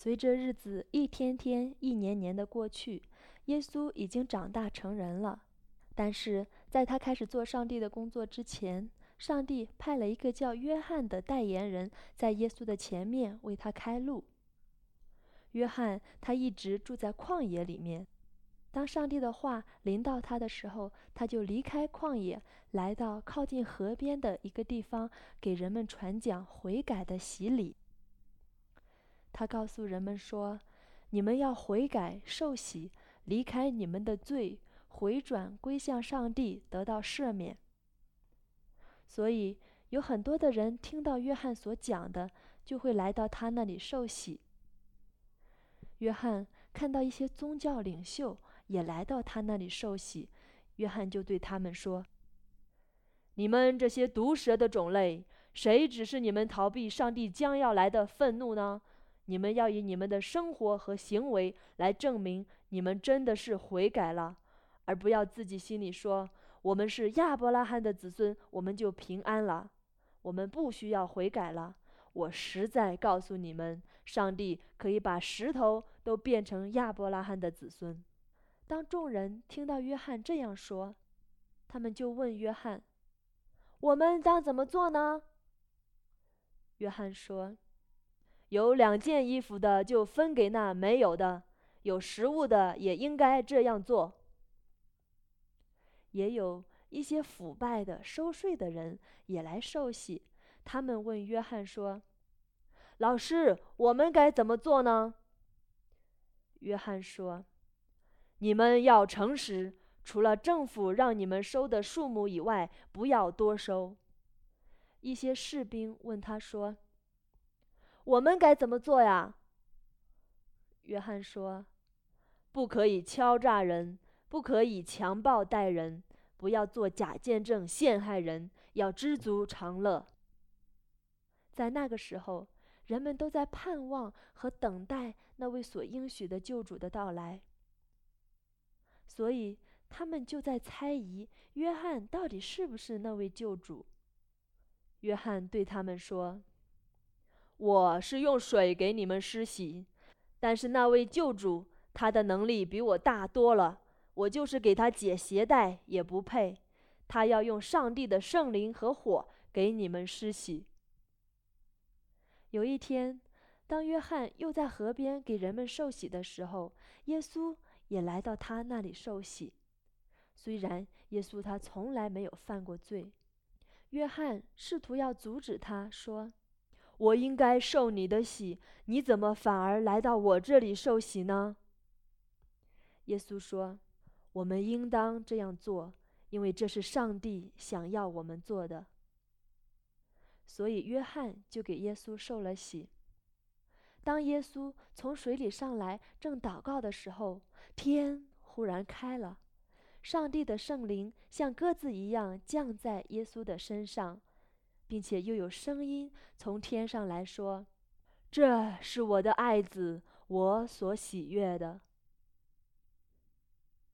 随着日子一天天、一年年的过去，耶稣已经长大成人了。但是在他开始做上帝的工作之前，上帝派了一个叫约翰的代言人，在耶稣的前面为他开路。约翰他一直住在旷野里面，当上帝的话临到他的时候，他就离开旷野，来到靠近河边的一个地方，给人们传讲悔改的洗礼。他告诉人们说：你们要悔改受洗，离开你们的罪，回转归向上帝，得到赦免。所以有很多的人听到约翰所讲的，就会来到他那里受洗。约翰看到一些宗教领袖也来到他那里受洗，约翰就对他们说：你们这些毒蛇的种类，谁指示你们逃避上帝将要来的愤怒呢？你们要以你们的生活和行为来证明你们真的是悔改了，而不要自己心里说，我们是亚伯拉罕的子孙，我们就平安了，我们不需要悔改了。我实在告诉你们，上帝可以把石头都变成亚伯拉罕的子孙。当众人听到约翰这样说，他们就问约翰：我们当怎么做呢？约翰说：有2件衣服的就分给那没有的，有食物的也应该这样做。也有一些腐败的收税的人也来受洗，他们问约翰说：老师，我们该怎么做呢？约翰说：你们要诚实，除了政府让你们收的数目以外，不要多收。一些士兵问他说：我们该怎么做呀？约翰说：不可以敲诈人，不可以强暴待人，不要做假见证陷害人，要知足常乐。在那个时候，人们都在盼望和等待那位所应许的救主的到来，所以他们就在猜疑约翰到底是不是那位救主。约翰对他们说：我是用水给你们施洗，但是那位救主，他的能力比我大多了，我就是给他解鞋带也不配。他要用上帝的圣灵和火给你们施洗。有一天，当约翰又在河边给人们受洗的时候，耶稣也来到他那里受洗。虽然耶稣他从来没有犯过罪，约翰试图要阻止他，说：我应该受你的洗，你怎么反而来到我这里受洗呢？耶稣说：我们应当这样做，因为这是上帝想要我们做的。所以约翰就给耶稣受了洗。当耶稣从水里上来正祷告的时候，天忽然开了，上帝的圣灵像鸽子一样降在耶稣的身上，并且又有声音从天上来说：这是我的爱子，我所喜悦的。